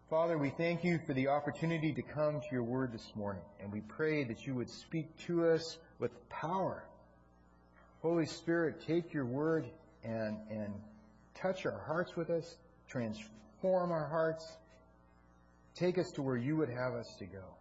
Father, we thank you for the opportunity to come to your word this morning, and we pray that you would speak to us with power. Holy Spirit, take your word and touch our hearts with us, transform our hearts, take us to where you would have us to go.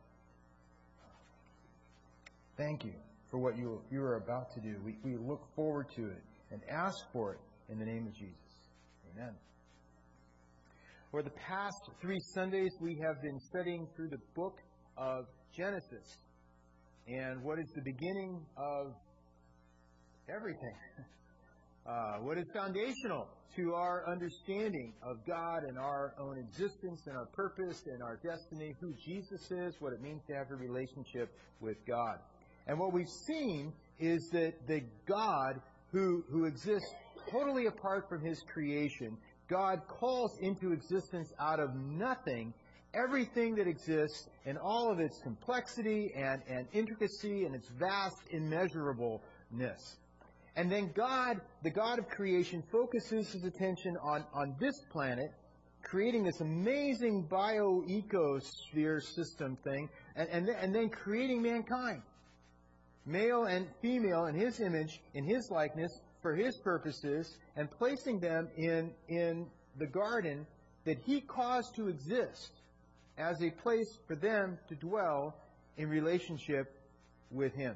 Thank you for what you are about to do. We look forward to it and ask for it in the name of Jesus. Amen. For the past 3 Sundays, we have been studying through the book of Genesis. And what is the beginning of everything? What is foundational to our understanding of God and our own existence and our purpose and our destiny, who Jesus is, what it means to have a relationship with God. And what we've seen is that the God who exists totally apart from His creation, God calls into existence out of nothing everything that exists in all of its complexity and intricacy and its vast immeasurableness. And then God, the God of creation, focuses His attention on this planet, creating this amazing bioecosphere system thing, and then creating mankind. Male and female in His image, in His likeness, for His purposes, and placing them in the garden that He caused to exist as a place for them to dwell in relationship with Him.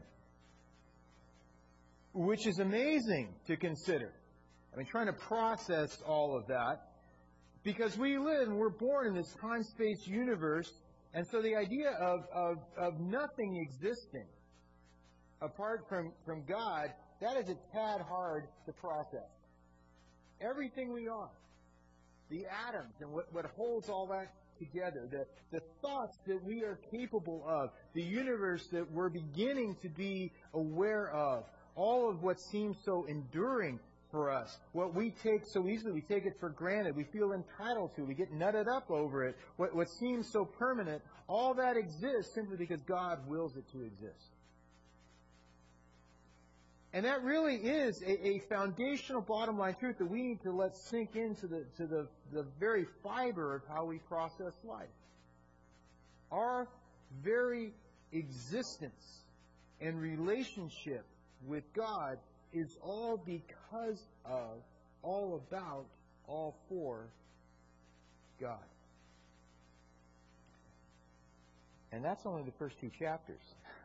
Which is amazing to consider. I mean, trying to process all of that. Because we live and we're born in this time-space universe, and so the idea of nothing existing apart from God, that is a tad hard to process. Everything we are, the atoms and what holds all that together, the thoughts that we are capable of, the universe that we're beginning to be aware of, all of what seems so enduring for us, what we take so easily, we take it for granted, we feel entitled to, we get nutted up over it, what seems so permanent, all that exists simply because God wills it to exist. And that really is a foundational bottom line truth that we need to let sink into the very fiber of how we process life. Our very existence and relationship with God is all because of, all about, all for God. And that's only the first 2 chapters.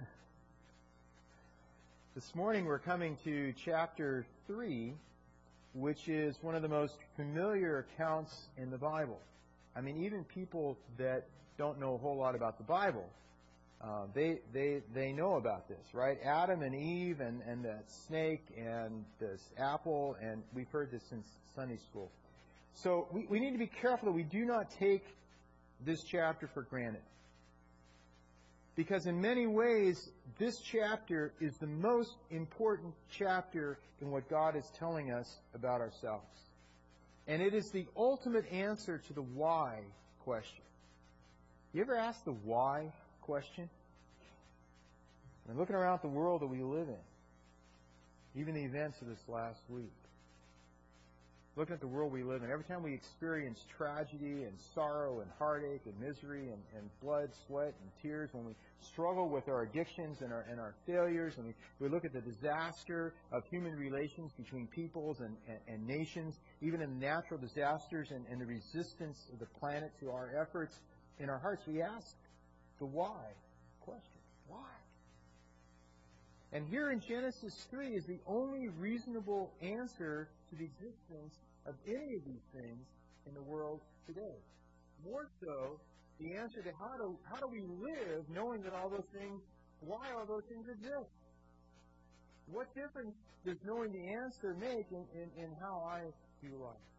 This morning we're coming to chapter 3, which is one of the most familiar accounts in the Bible. I mean, even people that don't know a whole lot about the Bible, they know about this, right? Adam and Eve and that snake and this apple, and we've heard this since Sunday school. So we need to be careful that we do not take this chapter for granted. Because in many ways, this chapter is the most important chapter in what God is telling us about ourselves. And it is the ultimate answer to the why question. You ever ask the why question? And looking around the world that we live in, even the events of this last week, looking at the world we live in, every time we experience tragedy and sorrow and heartache and misery and blood, sweat, and tears, when we struggle with our addictions and our failures, and we look at the disaster of human relations between peoples and nations, even in natural disasters and the resistance of the planet to our efforts, in our hearts we ask the why question. Why? And here in Genesis 3 is the only reasonable answer to the existence of any of these things in the world today. More so, the answer to how do we live knowing that all those things, why all those things exist? What difference does knowing the answer make in how I do life?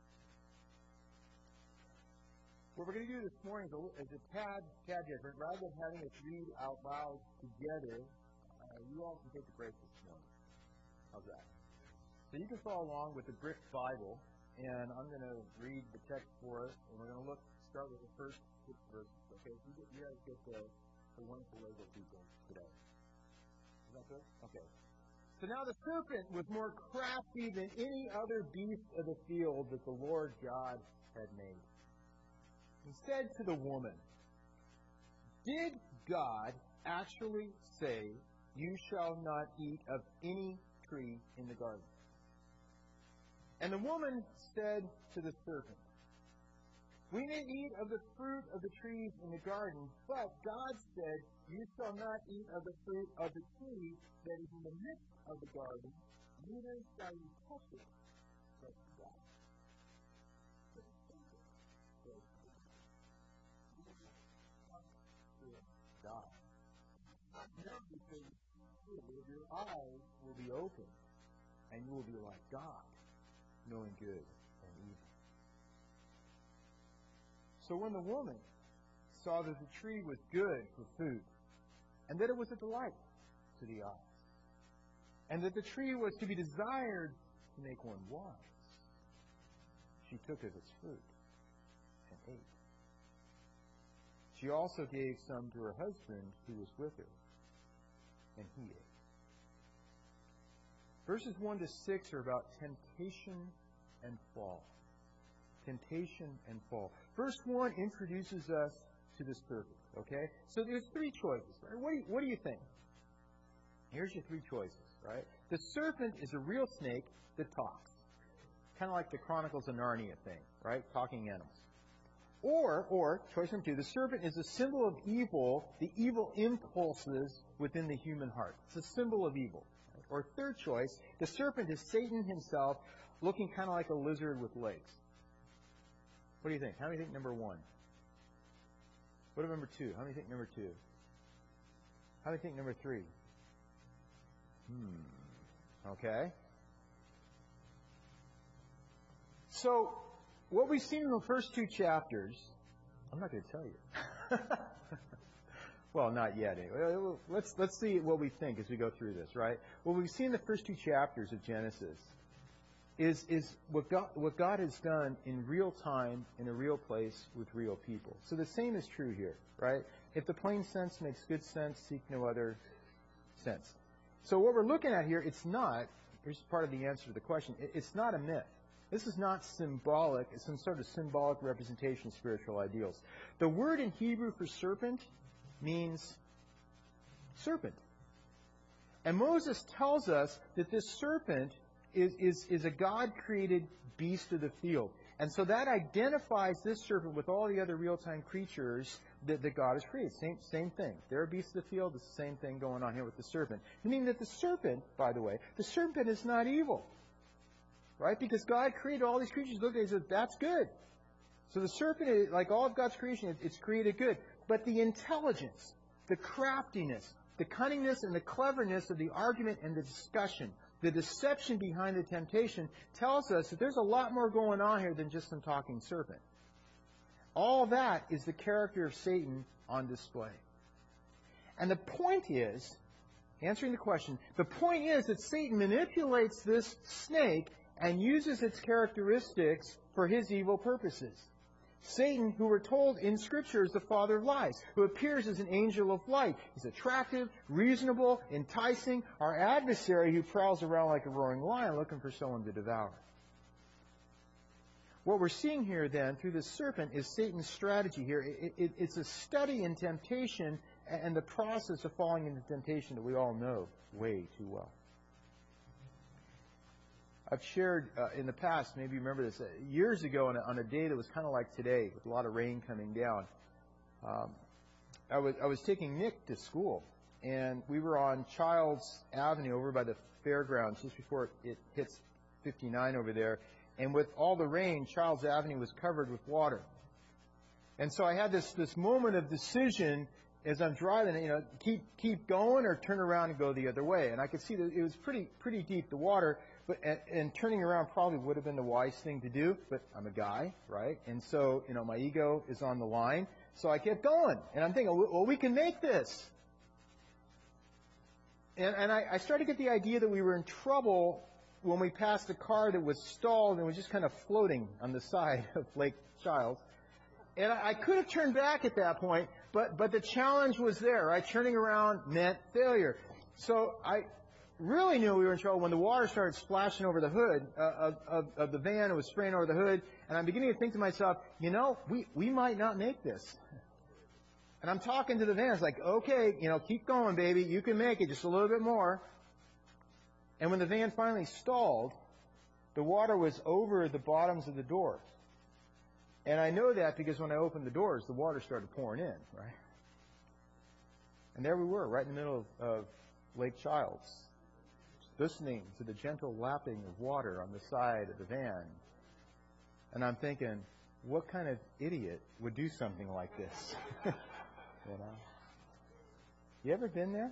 What we're going to do this morning is a tad different. Rather than having us read out loud together, you all can take a break this morning. How's that? So you can follow along with the Brick Bible, and I'm going to read the text for us, and we're going to start with the first 6 verses. Okay, so you guys get the wonderful Lego people today. Is that good? Okay. So now the serpent was more crafty than any other beast of the field that the Lord God had made. and said to the woman, "Did God actually say, 'You shall not eat of any tree in the garden'?" And the woman said to the serpent, "We may eat of the fruit of the trees in the garden, but God said, 'You shall not eat of the fruit of the tree that is in the midst of the garden, neither shall you touch it, lest you die.'" But the serpent said to the woman, "You will not die. No, because your eyes will be open, and you will be like God, knowing good and evil." So when the woman saw that the tree was good for food, and that it was a delight to the eyes, and that the tree was to be desired to make one wise, she took of its fruit and ate. She also gave some to her husband who was with her, and he ate. Verses 1 to 6 are about temptation and fall. Temptation and fall. Verse 1 introduces us to the serpent. Okay? So there's three choices. Right? What do you think? Here's your three choices. Right? The serpent is a real snake that talks. Kind of like the Chronicles of Narnia thing. Right? Talking animals. Or, choice number 2, the serpent is a symbol of evil, the evil impulses within the human heart. It's a symbol of evil. Right? Or third choice, the serpent is Satan himself, looking kind of like a lizard with legs. What do you think? How many think number 1? What about number 2? How many think number 2? How many think number 3? Okay. So, what we've seen in the first 2 chapters, I'm not going to tell you. Well, not yet. Anyway. Let's see what we think as we go through this, right? What we've seen in the first 2 chapters of Genesis is what God has done in real time, in a real place, with real people. So the same is true here, right? If the plain sense makes good sense, seek no other sense. So what we're looking at here, here's part of the answer to the question, it's not a myth. This is not symbolic. It's some sort of symbolic representation of spiritual ideals. The word in Hebrew for serpent means serpent. And Moses tells us that this serpent is a God-created beast of the field. And so that identifies this serpent with all the other real-time creatures that God has created. Same thing. They're a beast of the field. It's the same thing going on here with the serpent. Meaning that the serpent, by the way, the serpent is not evil. Right? Because God created all these creatures. Look, he said, that's good. So the serpent, is, like all of God's creation, it's created good. But the intelligence, the craftiness, the cunningness, and the cleverness of the argument and the discussion, the deception behind the temptation, tells us that there's a lot more going on here than just some talking serpent. All that is the character of Satan on display. And the point is, answering the question, the point is that Satan manipulates this snake and uses its characteristics for his evil purposes. Satan, who we're told in Scripture is the father of lies, who appears as an angel of light. He's attractive, reasonable, enticing, our adversary who prowls around like a roaring lion looking for someone to devour. What we're seeing here then through this serpent is Satan's strategy here. It's a study in temptation and the process of falling into temptation that we all know way too well. I've shared in the past, maybe you remember this, years ago on a day that was kind of like today, with a lot of rain coming down. I was taking Nick to school, and we were on Childs Avenue over by the fairgrounds just before it hits 59 over there. And with all the rain, Childs Avenue was covered with water. And so I had this moment of decision as I'm driving, keep going or turn around and go the other way. And I could see that it was pretty deep, the water. And turning around probably would have been the wise thing to do, but I'm a guy, right? And so, my ego is on the line. So I kept going. And I'm thinking, well, we can make this. And I started to get the idea that we were in trouble when we passed a car that was stalled and was just kind of floating on the side of Lake Childs. And I could have turned back at that point, but the challenge was there, right? Turning around meant failure. So I really knew we were in trouble when the water started splashing over the hood of the van. It was spraying over the hood. And I'm beginning to think to myself, we might not make this. And I'm talking to the van. It's like, okay, keep going, baby. You can make it just a little bit more. And when the van finally stalled, the water was over the bottoms of the doors. And I know that because when I opened the doors, the water started pouring in, right? And there we were, right in the middle of Lake Childs, listening to the gentle lapping of water on the side of the van. And I'm thinking, what kind of idiot would do something like this? You ever been there?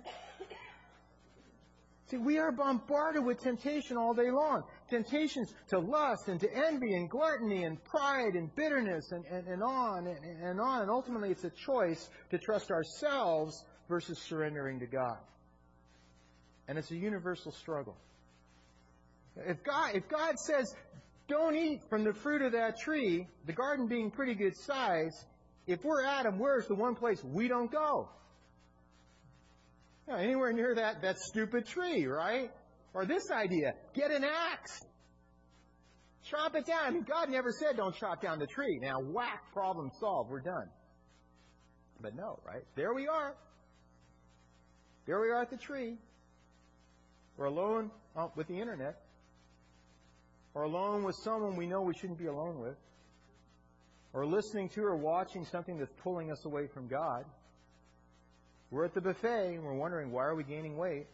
See, we are bombarded with temptation all day long. Temptations to lust and to envy and gluttony and pride and bitterness and on and on. And ultimately, it's a choice to trust ourselves versus surrendering to God. And it's a universal struggle. If God says, don't eat from the fruit of that tree, the garden being pretty good size, if we're Adam, where's the one place we don't go? Anywhere near that stupid tree, right? Or this idea, get an axe. Chop it down. I mean, God never said don't chop down the tree. Now, whack, problem solved, we're done. But no, right? There we are. There we are at the tree. We're alone with the internet. Or alone with someone we know we shouldn't be alone with. Or listening to or watching something that's pulling us away from God. We're at the buffet and we're wondering, why are we gaining weight?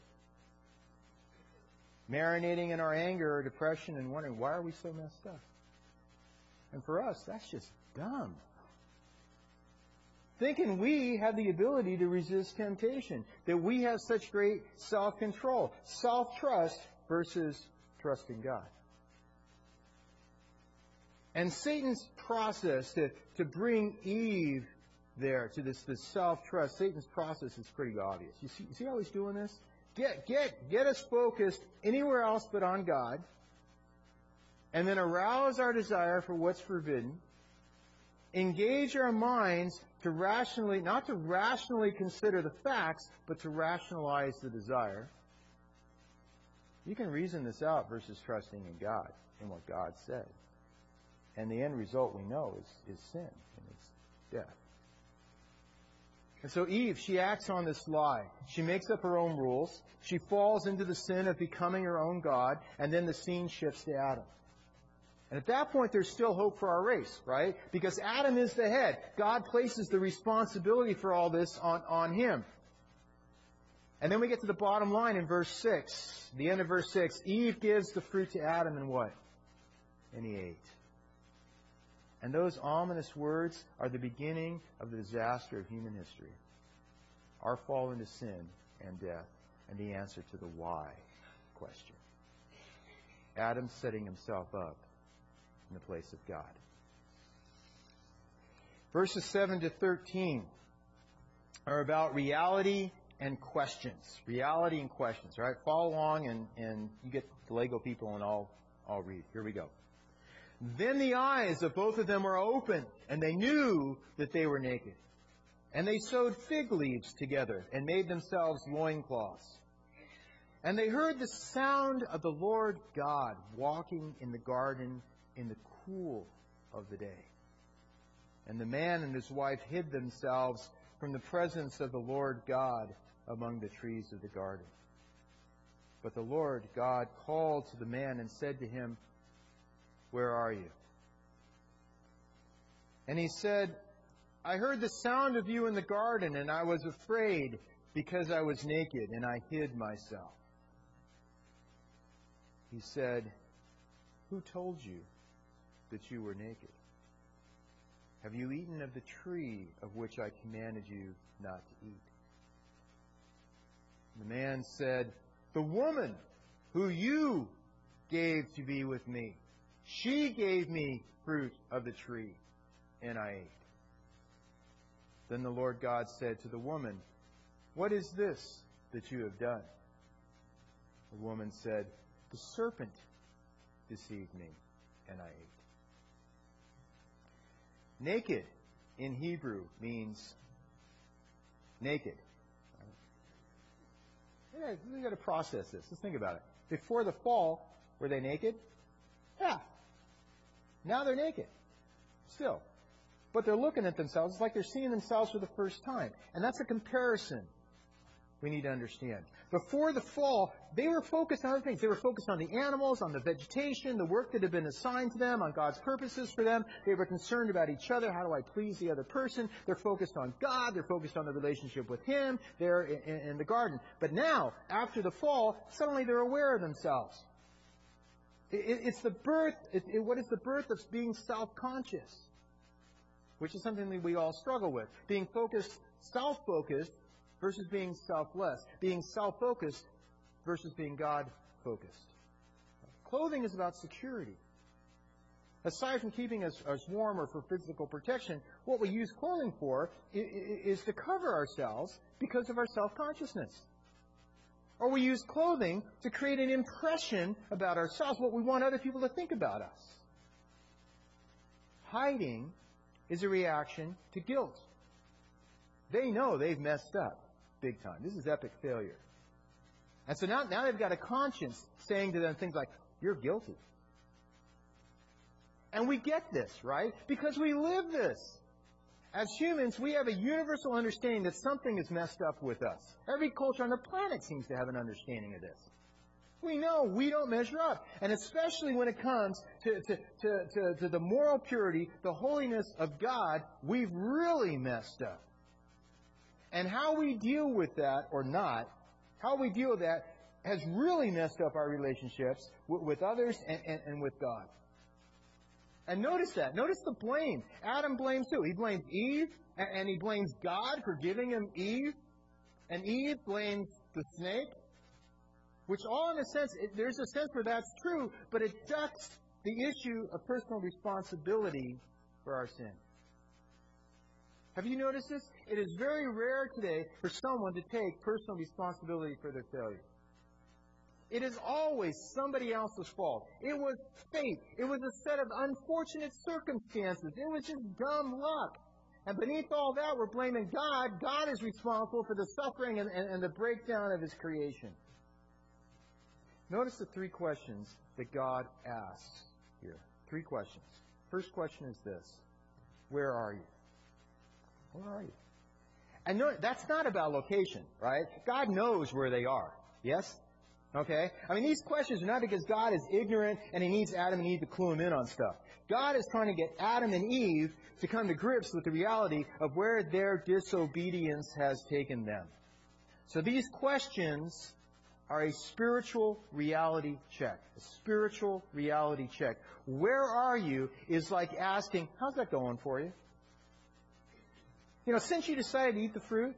Marinating in our anger or depression and wondering, why are we so messed up? And for us, that's just dumb. Thinking we have the ability to resist temptation. That we have such great self-control. Self-trust versus trusting God. And Satan's process to bring Eve there to this self-trust, Satan's process is pretty obvious. You see how he's doing this? Get us focused anywhere else but on God, and then arouse our desire for what's forbidden. Engage our minds to not to rationally consider the facts, but to rationalize the desire. You can reason this out versus trusting in God, in what God said. And the end result we know is sin, and it's death. And so Eve, she acts on this lie. She makes up her own rules. She falls into the sin of becoming her own God, and then the scene shifts to Adam. And at that point, there's still hope for our race, right? Because Adam is the head. God places the responsibility for all this on him. And then we get to the bottom line in verse 6. The end of verse 6. Eve gives the fruit to Adam, and what? And he ate. And those ominous words are the beginning of the disaster of human history. Our fall into sin and death, and the answer to the why question. Adam setting himself up in the place of God. Verses 7 to 13 are about reality and questions. Reality and questions, right? Follow along and you get the Lego people and I'll read. Here we go. Then the eyes of both of them were opened, and they knew that they were naked. And they sewed fig leaves together and made themselves loincloths. And they heard the sound of the Lord God walking in the garden in the cool of the day. And the man and his wife hid themselves from the presence of the Lord God among the trees of the garden. But the Lord God called to the man and said to him, "Where are you?" And he said, "I heard the sound of you in the garden, and I was afraid because I was naked, and I hid myself." He said, "Who told you that you were naked? Have you eaten of the tree of which I commanded you not to eat?" The man said, "The woman who you gave to be with me, she gave me fruit of the tree, and I ate." Then the Lord God said to the woman, "What is this that you have done?" The woman said, "The serpent deceived me, and I ate." Naked in Hebrew means naked. Yeah, we've got to process this. Let's think about it. Before the fall, were they naked? Yeah. Now they're naked. Still. But they're looking at themselves. It's like they're seeing themselves for the first time. And that's a comparison we need to understand. Before the fall, they were focused on other things. They were focused on the animals, on the vegetation, the work that had been assigned to them, on God's purposes for them. They were concerned about each other. How do I please the other person? They're focused on God. They're focused on the relationship with Him. They're in the garden. But now, after the fall, suddenly they're aware of themselves. It's the birth, what is the birth of being self-conscious? Which is something that we all struggle with. Being focused, self-focused, versus being selfless. Being self-focused versus being God-focused. Clothing is about security. Aside from keeping us warm or for physical protection, what we use clothing for is to cover ourselves because of our self-consciousness. Or we use clothing to create an impression about ourselves, what we want other people to think about us. Hiding is a reaction to guilt. They know they've messed up big time. This is epic failure. And so now they've got a conscience saying to them things like, you're guilty. And we get this, right? Because we live this. As humans, we have a universal understanding that something is messed up with us. Every culture on the planet seems to have an understanding of this. We know we don't measure up. And especially when it comes to the moral purity, the holiness of God, we've really messed up. And how we deal with that, or not, how we deal with that has really messed up our relationships with others and with God. And notice that. Notice the blame. Adam blames who? He blames Eve, and he blames God for giving him Eve. And Eve blames the snake. Which all in a sense, there's a sense where that's true, but it ducks the issue of personal responsibility for our sin. Have you noticed this? It is very rare today for someone to take personal responsibility for their failure. It is always somebody else's fault. It was fate. It was a set of unfortunate circumstances. It was just dumb luck. And beneath all that, we're blaming God. God is responsible for the suffering and the breakdown of His creation. Notice the three questions that God asks here. Three questions. First question is this. Where are you? Where are you? And no, that's not about location, right? God knows where they are. Yes? Okay? I mean, these questions are not because God is ignorant and He needs Adam and Eve to clue Him in on stuff. God is trying to get Adam and Eve to come to grips with the reality of where their disobedience has taken them. So these questions are a spiritual reality check. A spiritual reality check. Where are you is like asking, how's that going for you? You know, since you decided to eat the fruit,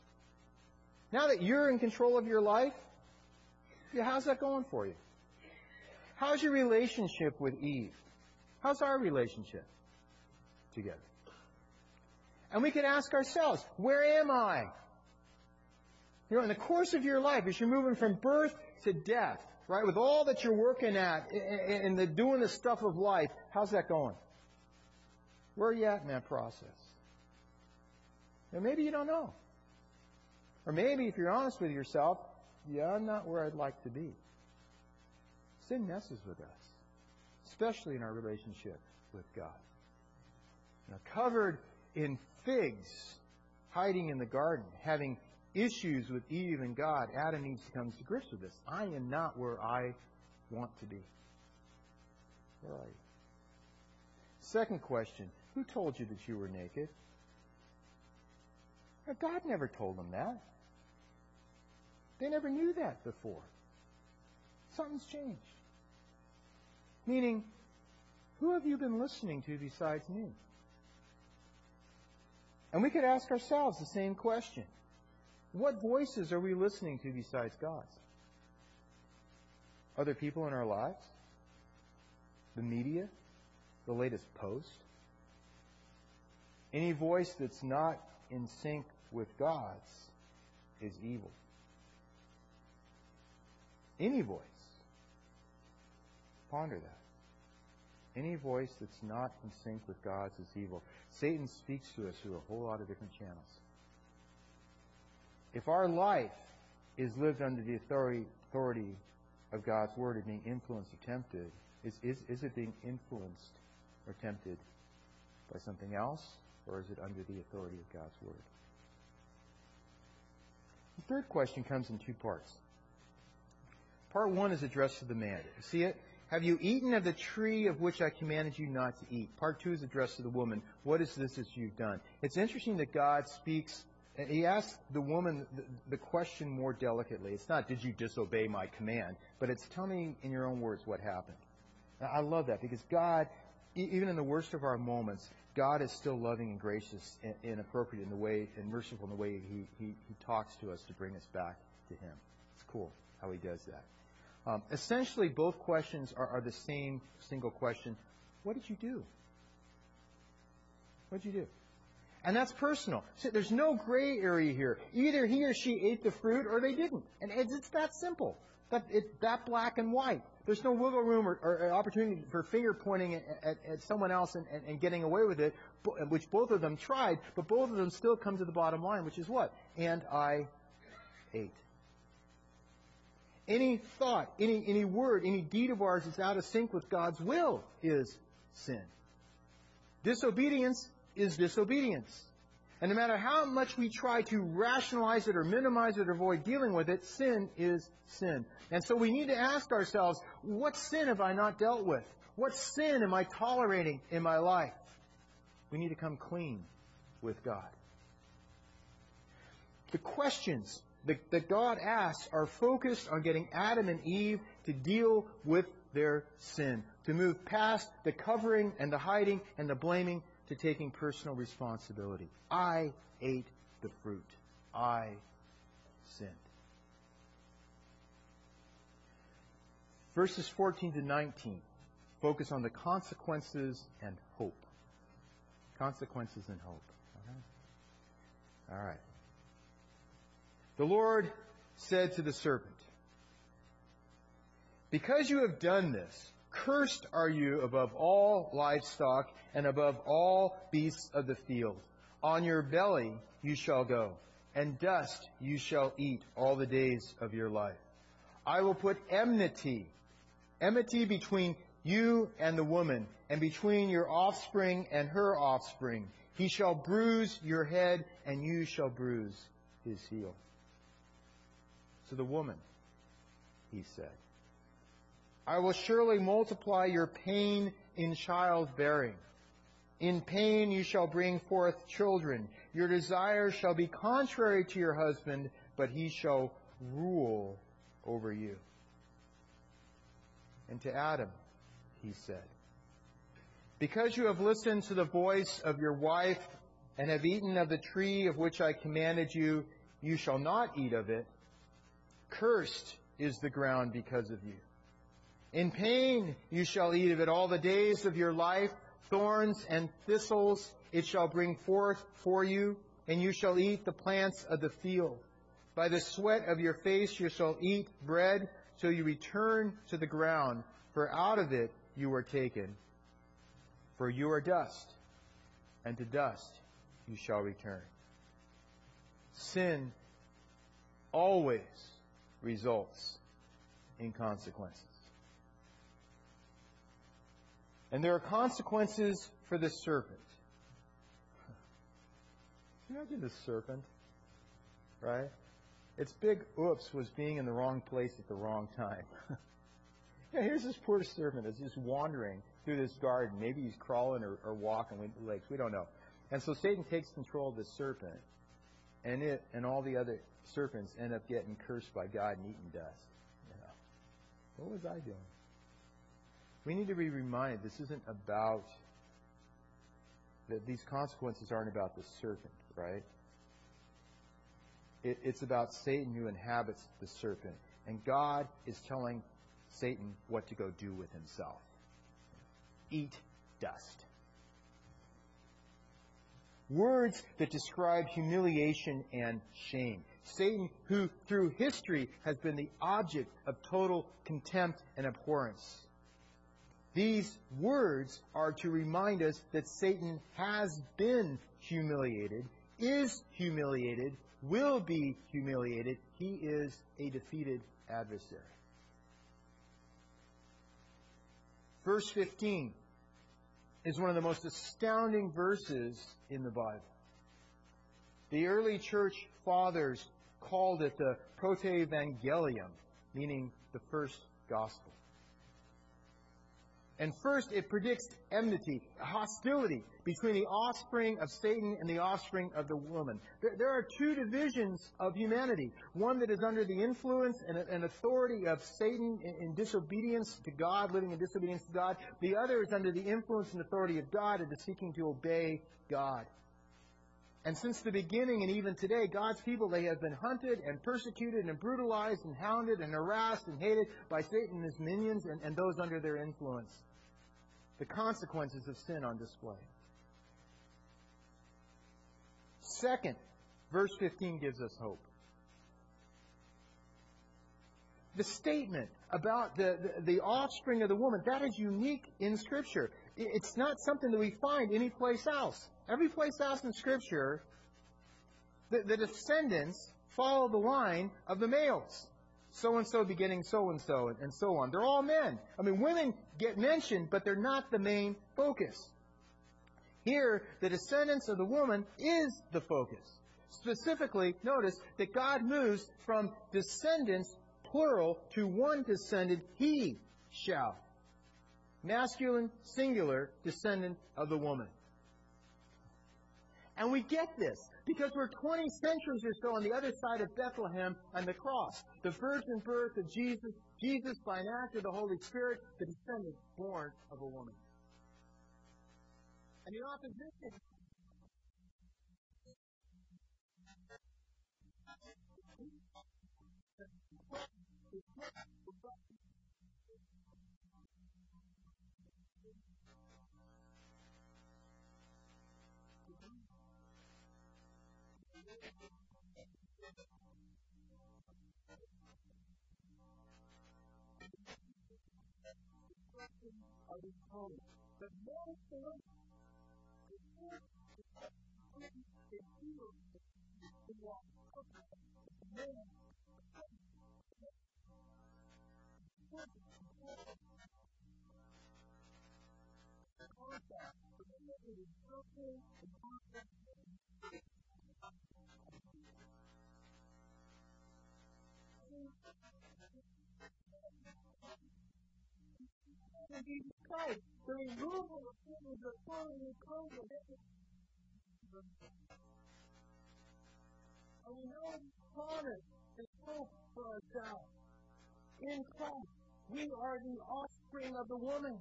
now that you're in control of your life, how's that going for you? How's your relationship with Eve? How's our relationship together? And we could ask ourselves, where am I? You know, in the course of your life, as you're moving from birth to death, right, with all that you're working at and doing the stuff of life, how's that going? Where are you at in that process? And maybe you don't know. Or maybe, if you're honest with yourself, I'm not where I'd like to be. Sin messes with us, especially in our relationship with God. Now, covered in figs, hiding in the garden, having issues with Eve and God, Adam needs to come to grips with this. I am not where I want to be. Where are you? Second question, who told you that you were naked? Now, God never told them that. They never knew that before. Something's changed. Meaning, who have you been listening to besides me? And we could ask ourselves the same question. What voices are we listening to besides God's? Other people in our lives? The media? The latest post? Any voice that's not in sync with God's is evil. Any voice. Ponder that. Any voice that's not in sync with God's is evil. Satan speaks to us through a whole lot of different channels. If our life is lived under the authority of God's Word and being influenced or tempted, is it being influenced or tempted by something else, or is it under the authority of God's Word? The third question comes in two parts. Part 1 is addressed to the man. You see it? Have you eaten of the tree of which I commanded you not to eat? Part 2 is addressed to the woman. What is this that you've done? It's interesting that God speaks. He asks the woman the question more delicately. It's not, did you disobey my command? But it's, tell me in your own words what happened. Now, I love that because God, even in the worst of our moments, God is still loving and gracious and appropriate in the way, and merciful in the way He talks to us to bring us back to Him. It's cool how He does that. Essentially, both questions are the same single question. What did you do? What did you do? And that's personal. So there's no gray area here. Either he or she ate the fruit or they didn't. And it's that simple. It's that black and white. There's no wiggle room or opportunity for finger pointing at someone else and getting away with it, which both of them tried, but both of them still come to the bottom line, which is what? And I ate. Any thought, any word, any deed of ours that's out of sync with God's will is sin. Disobedience is disobedience. And no matter how much we try to rationalize it or minimize it or avoid dealing with it, sin is sin. And so we need to ask ourselves, what sin have I not dealt with? What sin am I tolerating in my life? We need to come clean with God. The questions that God asks are focused on getting Adam and Eve to deal with their sin, to move past the covering and the hiding and the blaming to taking personal responsibility. I ate the fruit. I sinned. Verses 14 to 19 focus on the consequences and hope. Consequences and hope. All right. The Lord said to the serpent, because you have done this, cursed are you above all livestock and above all beasts of the field. On your belly you shall go, and dust you shall eat all the days of your life. I will put enmity between you and the woman, and between your offspring and her offspring. He shall bruise your head, and you shall bruise his heel. To the woman, he said, I will surely multiply your pain in childbearing. In pain you shall bring forth children. Your desire shall be contrary to your husband, but he shall rule over you. And to Adam, he said, because you have listened to the voice of your wife and have eaten of the tree of which I commanded you, you shall not eat of it. Cursed is the ground because of you. In pain you shall eat of it all the days of your life. Thorns and thistles it shall bring forth for you, and you shall eat the plants of the field. By the sweat of your face you shall eat bread till you return to the ground, for out of it you were taken. For you are dust, and to dust you shall return. Sin always results in consequences. And there are consequences for the serpent. Imagine the serpent, right? Its big oops was being in the wrong place at the wrong time. Yeah, here's this poor serpent that's just wandering through this garden. Maybe he's crawling or walking with legs. We don't know. And so Satan takes control of the serpent, and it and all the other serpents end up getting cursed by God and eating dust. You know, what was I doing? We need to be reminded this isn't about, that these consequences aren't about the serpent, right? It's about Satan who inhabits the serpent. And God is telling Satan what to go do with himself. Eat dust. Words that describe humiliation and shame. Satan, who through history has been the object of total contempt and abhorrence. These words are to remind us that Satan has been humiliated, is humiliated, will be humiliated. He is a defeated adversary. Verse 15 is one of the most astounding verses in the Bible. The early church fathers called it the Proto-Evangelium, meaning the first gospel. And first, it predicts enmity, hostility between the offspring of Satan and the offspring of the woman. There are two divisions of humanity. One that is under the influence and authority of Satan in disobedience to God, living in disobedience to God. The other is under the influence and authority of God and is seeking to obey God. And since the beginning and even today, God's people, they have been hunted and persecuted and brutalized and hounded and harassed and hated by Satan and his minions and those under their influence. The consequences of sin on display. Second, verse 15 gives us hope. The statement about the offspring of the woman, that is unique in Scripture. It's not something that we find anyplace else. Every place else in Scripture, the descendants follow the line of the males. So-and-so begetting so-and-so, and so on. They're all men. I mean, women get mentioned, but they're not the main focus. Here, the descendants of the woman is the focus. Specifically, notice that God moves from descendants, plural, to one descendant, he shall. Masculine, singular, descendant of the woman. And we get this because we're 20 centuries or so on the other side of Bethlehem and the cross. The virgin birth of Jesus, Jesus by an act of the Holy Spirit, the descendant born of a woman. And the opposition of his home. But most of us, Jesus Christ, the removal of Satan's authority comes with it. And we know the promise is hope for ourselves. In Christ, we are the offspring of the woman.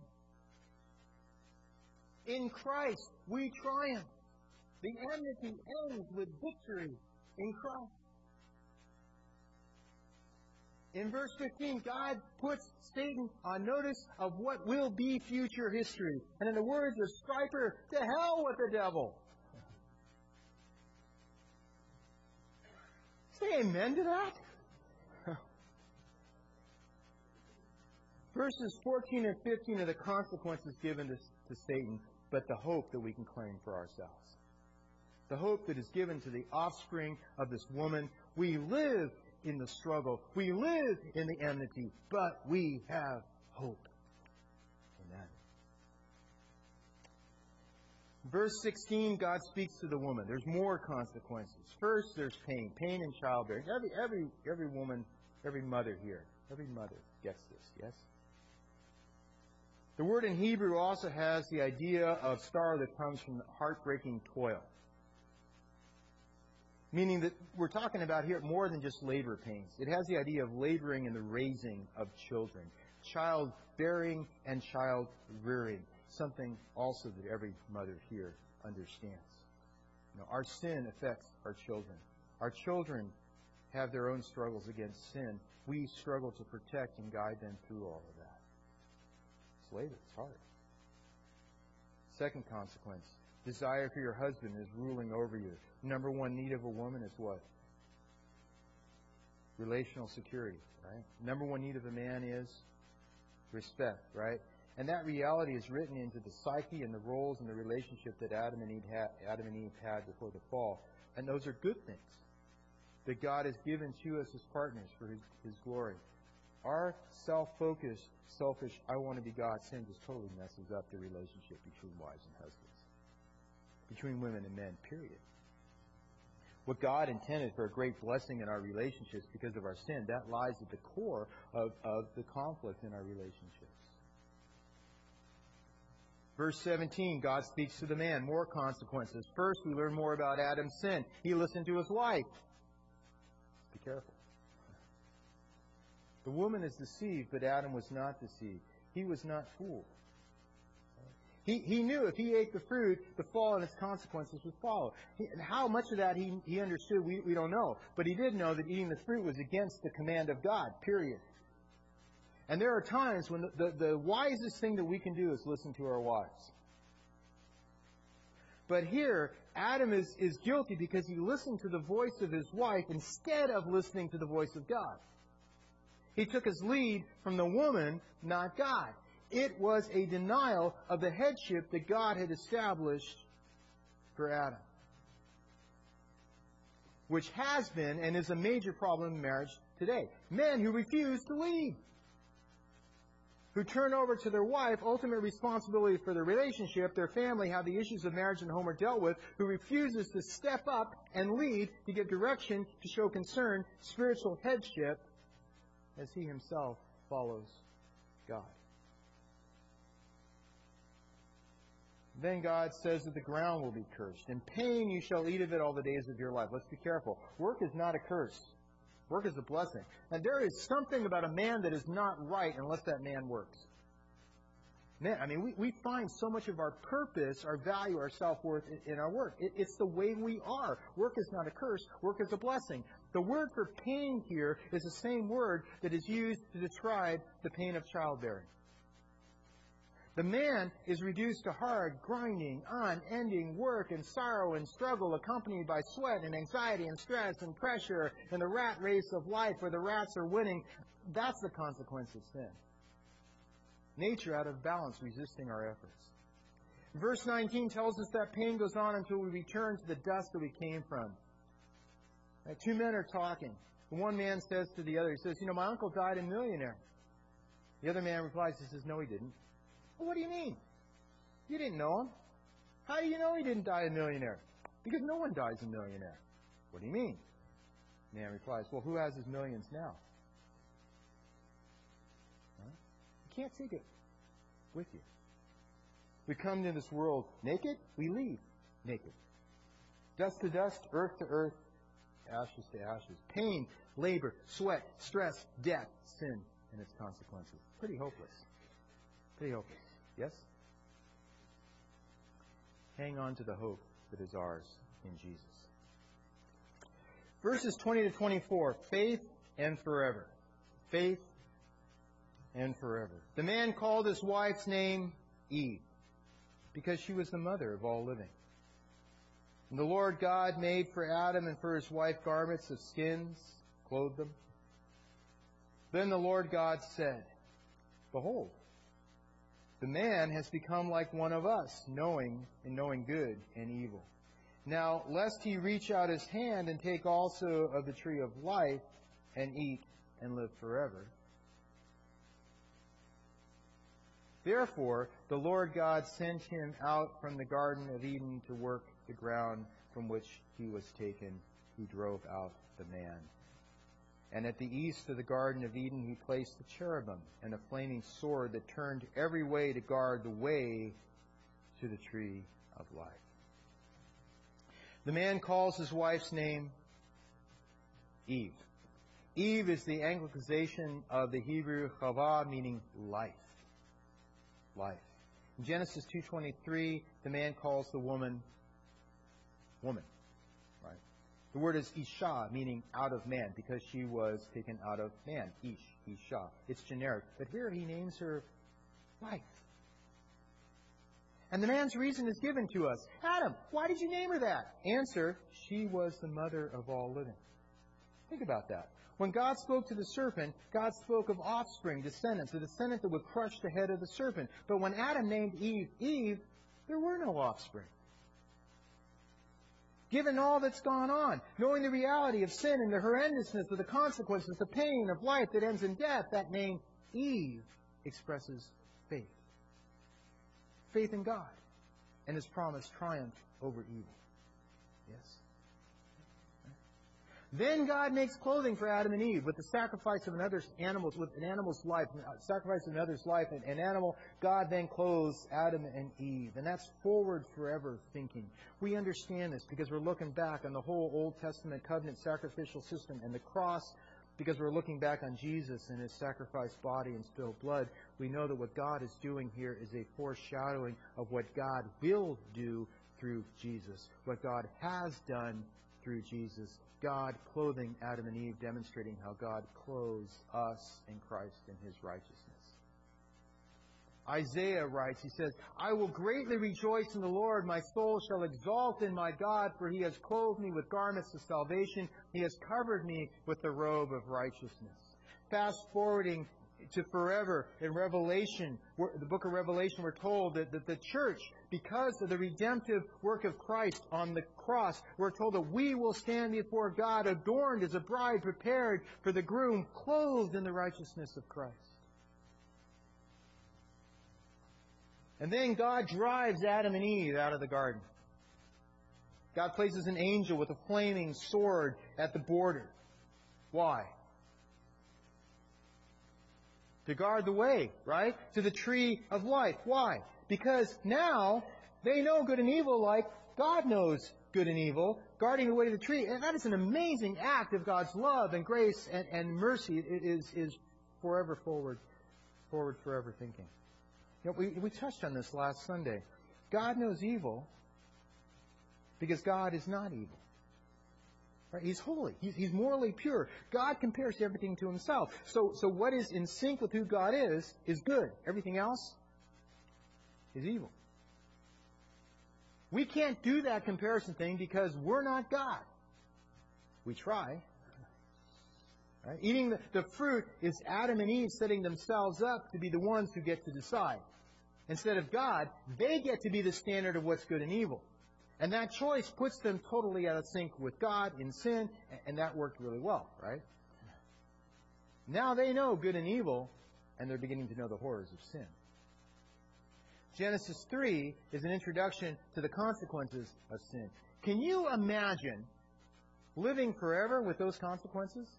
In Christ, we triumph. The enmity ends with victory in Christ. In verse 15, God puts Satan on notice of what will be future history. And in the words of Stryper, to hell with the devil. Say amen to that. Verses 14 and 15 are the consequences given to Satan, but the hope that we can claim for ourselves. The hope that is given to the offspring of this woman. We live in the struggle. We live in the enmity, but we have hope. Amen. Verse 16, God speaks to the woman. There's more consequences. First, there's pain. Pain in childbearing. Every woman, every mother here, every mother gets this, yes? The word in Hebrew also has the idea of sorrow that comes from heartbreaking toil. Meaning that we're talking about here more than just labor pains. It has the idea of laboring in the raising of children. Childbearing and child rearing. Something also that every mother here understands. You know, our sin affects our children. Our children have their own struggles against sin. We struggle to protect and guide them through all of that. It's labor. It's hard. Second consequence. Desire for your husband is ruling over you. Number one need of a woman is what? Relational security, right? Number one need of a man is respect, right? And that reality is written into the psyche and the roles and the relationship that Adam and Eve had before the fall. And those are good things that God has given to us as partners for His glory. Our self-focused, selfish, I want to be God sin just totally messes up the relationship between wives and husbands, between women and men, period. What God intended for a great blessing in our relationships because of our sin, that lies at the core of the conflict in our relationships. Verse 17, God speaks to the man. More consequences. First, we learn more about Adam's sin. He listened to his wife. Be careful. The woman is deceived, but Adam was not deceived. He was not fooled. He knew if he ate the fruit, the fall and its consequences would follow. And how much of that he understood, we don't know. But he did know that eating the fruit was against the command of God, period. And there are times when the wisest thing that we can do is listen to our wives. But here, Adam is guilty because he listened to the voice of his wife instead of listening to the voice of God. He took his lead from the woman, not God. It was a denial of the headship that God had established for Adam, which has been and is a major problem in marriage today. Men who refuse to lead, who turn over to their wife ultimate responsibility for their relationship, their family, how the issues of marriage and home are dealt with, who refuses to step up and lead, to give direction, to show concern, spiritual headship, as he himself follows God. Then God says that the ground will be cursed. In pain you shall eat of it all the days of your life. Let's be careful. Work is not a curse. Work is a blessing. And there is something about a man that is not right unless that man works. Man, I mean, we find so much of our purpose, our value, our self-worth in our work. It's the way we are. Work is not a curse. Work is a blessing. The word for pain here is the same word that is used to describe the pain of childbearing. The man is reduced to hard, grinding, unending work and sorrow and struggle accompanied by sweat and anxiety and stress and pressure and the rat race of life where the rats are winning. That's the consequence of sin. Nature out of balance, resisting our efforts. Verse 19 tells us that pain goes on until we return to the dust that we came from. Two men are talking. The one man says to the other, he says, my uncle died a millionaire. The other man replies, he says, no, he didn't. Well, what do you mean? You didn't know him. How do you know he didn't die a millionaire? Because no one dies a millionaire. What do you mean? The man replies, well, who has his millions now? Huh? You can't take it with you. We come into this world naked, we leave naked. Dust to dust, earth to earth, ashes to ashes. Pain, labor, sweat, stress, death, sin, and its consequences. Pretty hopeless. Pretty hopeless. Yes? Hang on to the hope that is ours in Jesus. Verses 20 to 24, faith and forever. Faith and forever. The man called his wife's name Eve, because she was the mother of all living. And the Lord God made for Adam and for his wife garments of skins, clothed them. Then the Lord God said, behold, the man has become like one of us, knowing good and evil. Now, lest he reach out his hand and take also of the tree of life and eat and live forever. Therefore, the Lord God sent him out from the Garden of Eden to work the ground from which he was taken. He drove out the man. And at the east of the Garden of Eden he placed the cherubim and a flaming sword that turned every way to guard the way to the tree of life. The man calls his wife's name Eve. Eve is the Anglicization of the Hebrew Chava, meaning life. Life. In Genesis 2:23, the man calls the woman, woman. Right? The word is Isha, meaning out of man, because she was taken out of man. Isha. It's generic. But here he names her life. And the man's reason is given to us. Adam, why did you name her that? Answer, she was the mother of all living. Think about that. When God spoke to the serpent, God spoke of offspring, descendants, a descendant that would crush the head of the serpent. But when Adam named Eve, Eve, there were no offspring. Given all that's gone on, knowing the reality of sin and the horrendousness of the consequences, the pain of life that ends in death, that name Eve expresses faith. Faith in God and His promised triumph over evil. Yes? Then God makes clothing for Adam and Eve with the sacrifice of with an animal's life, sacrifice of another's life, an animal. God then clothes Adam and Eve. And that's forward forever thinking. We understand this because we're looking back on the whole Old Testament covenant sacrificial system and the cross, because we're looking back on Jesus and His sacrificed body and spilled blood. We know that what God is doing here is a foreshadowing of what God will do through Jesus, what God has done through Jesus. God clothing Adam and Eve, demonstrating how God clothes us in Christ in His righteousness. Isaiah writes, he says, I will greatly rejoice in the Lord. My soul shall exalt in my God, for He has clothed me with garments of salvation. He has covered me with the robe of righteousness. Fast forwarding to forever in Revelation, the book of Revelation, we're told that the church, because of the redemptive work of Christ on the cross, we're told that we will stand before God adorned as a bride prepared for the groom, clothed in the righteousness of Christ. And then God drives Adam and Eve out of the garden. God places an angel with a flaming sword at the border. Why? To guard the way, right? To the tree of life. Why? Because now they know good and evil like God knows good and evil, guarding the way to the tree. And that is an amazing act of God's love and grace and mercy. It is forever forward, forever thinking. You know, we touched on this last Sunday. God knows evil because God is not evil. Right? He's holy. He's morally pure. God compares everything to Himself. So what is in sync with who God is good. Everything else is evil. We can't do that comparison thing because we're not God. We try. Right? Eating the fruit is Adam and Eve setting themselves up to be the ones who get to decide. Instead of God, they get to be the standard of what's good and evil. And that choice puts them totally out of sync with God in sin, and that worked really well, right? Now they know good and evil, and they're beginning to know the horrors of sin. Genesis 3 is an introduction to the consequences of sin. Can you imagine living forever with those consequences?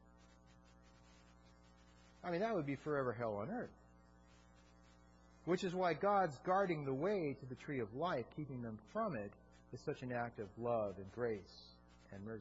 I mean, that would be forever hell on earth. Which is why God's guarding the way to the tree of life, keeping them from it, is such an act of love and grace and mercy.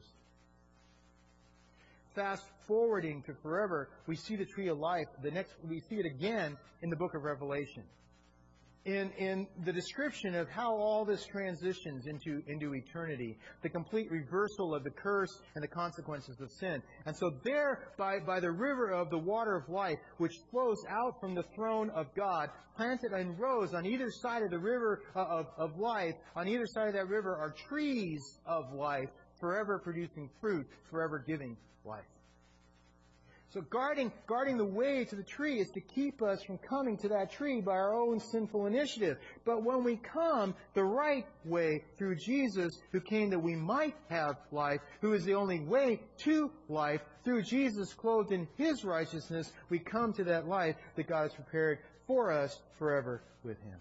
Fast forwarding to forever, we see the tree of life. We see it again in the book of Revelation. In the description of how all this transitions into eternity, the complete reversal of the curse and the consequences of sin. And so there, by the river of the water of life, which flows out from the throne of God, planted in rows on either side of the river of life, on either side of that river are trees of life, forever producing fruit, forever giving life. So guarding the way to the tree is to keep us from coming to that tree by our own sinful initiative. But when we come the right way through Jesus, who came that we might have life, who is the only way to life, through Jesus clothed in His righteousness, we come to that life that God has prepared for us forever with Him.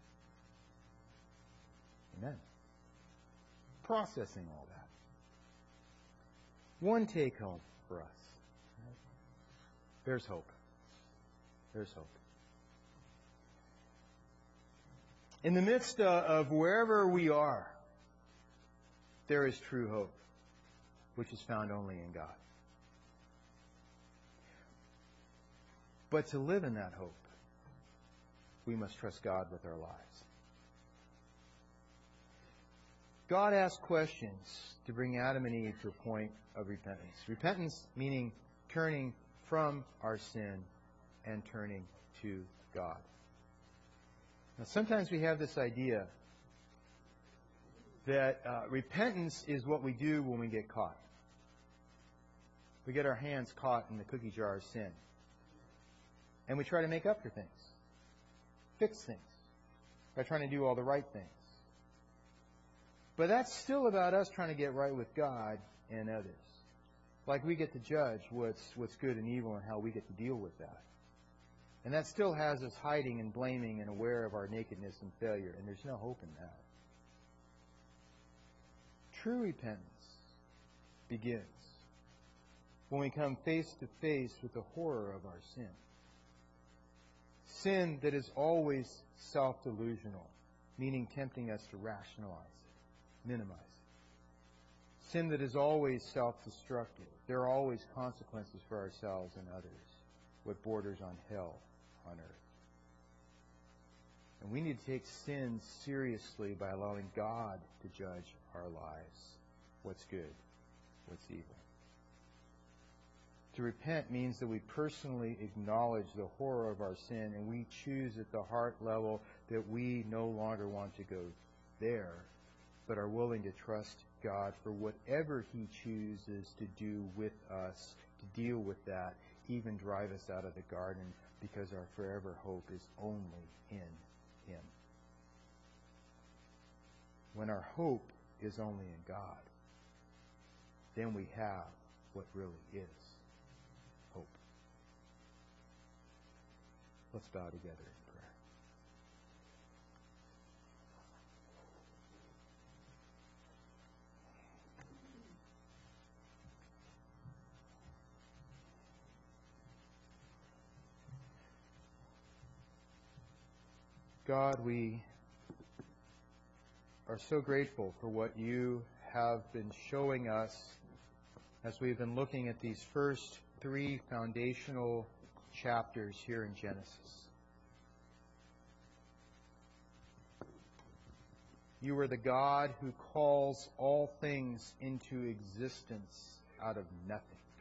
Amen. Processing all that. One take home for us. There's hope. There's hope. In the midst of wherever we are, there is true hope, which is found only in God. But to live in that hope, we must trust God with our lives. God asked questions to bring Adam and Eve to a point of repentance. Repentance meaning turning from our sin and turning to God. Now, sometimes we have this idea that repentance is what we do when we get caught. We get our hands caught in the cookie jar of sin. And we try to make up for things, fix things, by trying to do all the right things. But that's still about us trying to get right with God and others. Like we get to judge what's good and evil and how we get to deal with that. And that still has us hiding and blaming and aware of our nakedness and failure. And there's no hope in that. True repentance begins when we come face to face with the horror of our sin. Sin that is always self-delusional, meaning tempting us to rationalize it, minimize it. Sin that is always self-destructive. There are always consequences for ourselves and others, what borders on hell on earth. And we need to take sin seriously by allowing God to judge our lives. What's good, what's evil. To repent means that we personally acknowledge the horror of our sin and we choose at the heart level that we no longer want to go there, but are willing to trust God for whatever He chooses to do with us, to deal with that, even drive us out of the garden, because our forever hope is only in Him. When our hope is only in God, then we have what really is hope. Let's bow together in prayer. God, we are so grateful for what you have been showing us as we've been looking at these first 3 foundational chapters here in Genesis. You are the God who calls all things into existence out of nothing.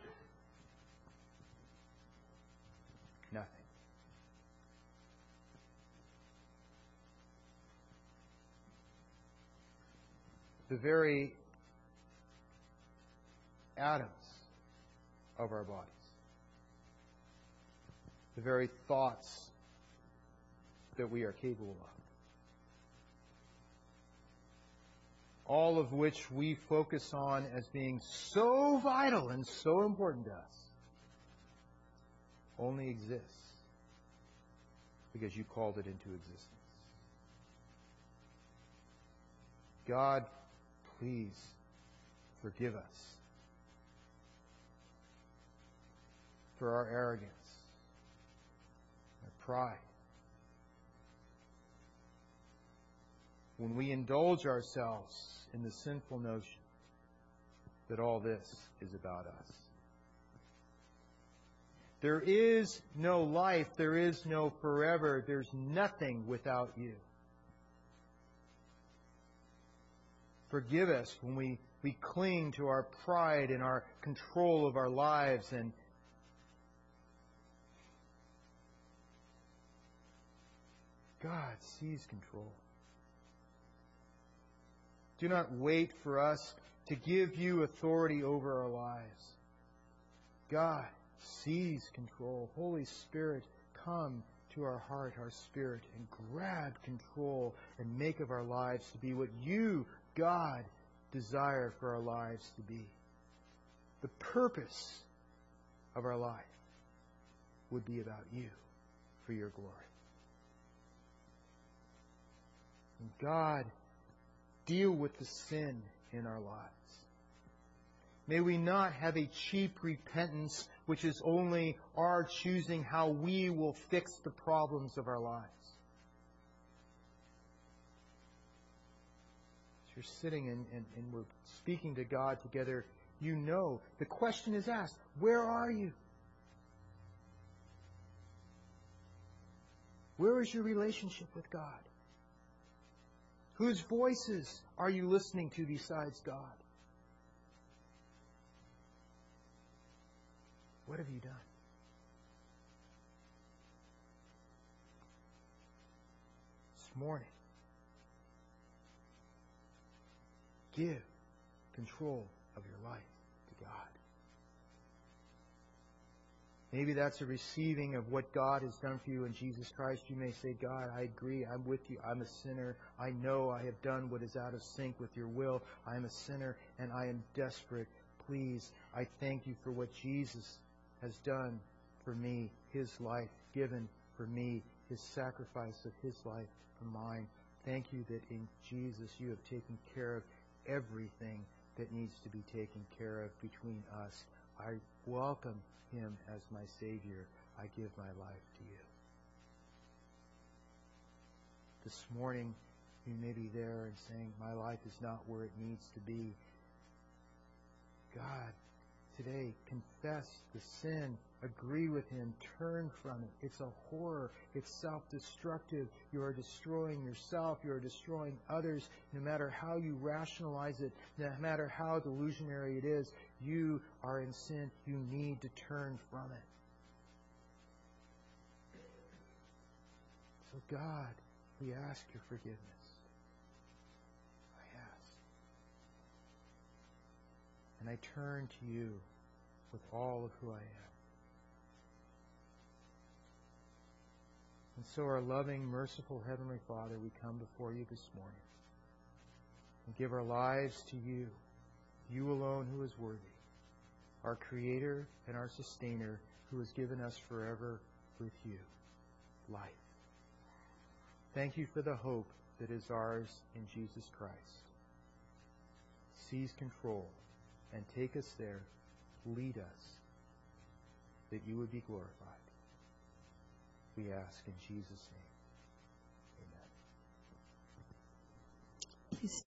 Nothing. The very atoms of our bodies, the very thoughts that we are capable of, all of which we focus on as being so vital and so important to us, only exists because you called it into existence. God, please forgive us for our arrogance, our pride, when we indulge ourselves in the sinful notion that all this is about us. There is no life, there is no forever, there's nothing without you. Forgive us when we cling to our pride and our control of our lives, and God seize control. Do not wait for us to give you authority over our lives. God, seize control. Holy Spirit, come to our heart, our spirit, and grab control and make of our lives to be what you, God, desire for our lives to be. The purpose of our life would be about you, for your glory. And God, deal with the sin in our lives. May we not have a cheap repentance, which is only our choosing how we will fix the problems of our lives. As you're sitting and we're speaking to God together, you know the question is asked, where are you? Where is your relationship with God? Whose voices are you listening to besides God? What have you done? This morning, give control of your life to God. Maybe that's a receiving of what God has done for you in Jesus Christ. You may say, God, I agree. I'm with you. I'm a sinner. I know I have done what is out of sync with your will. I am a sinner and I am desperate. Please, I thank you for what Jesus has done for me, His life given for me, His sacrifice of His life for mine. Thank you that in Jesus you have taken care of everything that needs to be taken care of between us. I welcome Him as my Savior. I give my life to you. This morning, you may be there and saying, my life is not where it needs to be. God, today, confess the sin. Agree with Him. Turn from it. It's a horror. It's self-destructive. You are destroying yourself. You are destroying others. No matter how you rationalize it, no matter how delusionary it is, you are in sin. You need to turn from it. So God, we ask your forgiveness. I ask. And I turn to you with all of who I am. And so, our loving, merciful Heavenly Father, we come before you this morning and give our lives to you, you alone who is worthy, our Creator and our Sustainer, who has given us forever with you life. Thank you for the hope that is ours in Jesus Christ. Seize control and take us there. Lead us, that you would be glorified. We ask in Jesus' name.